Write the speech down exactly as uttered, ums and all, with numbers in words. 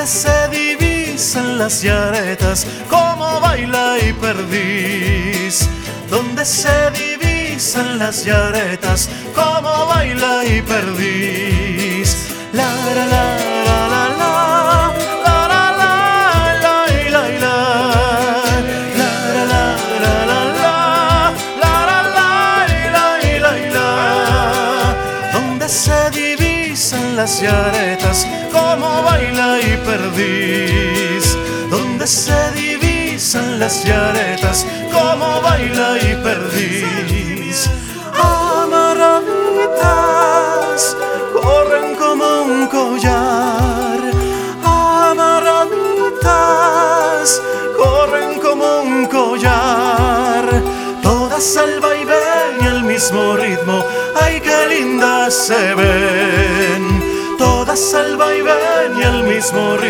se divisan las llaretas como baila y perdiz, donde se divisan las llaretas como baila y perdiz. La la la la la la la la la la la la la la la la, donde se divisan las llaretas como baila y perdiz, donde se divisan las llaretas como baila y perdiz. Amarraditas corren como un collar, amarraditas corren como un collar, todas al vaivén y al mismo ritmo, ay qué lindas se ven, todas al vaivén y al mismo ritmo.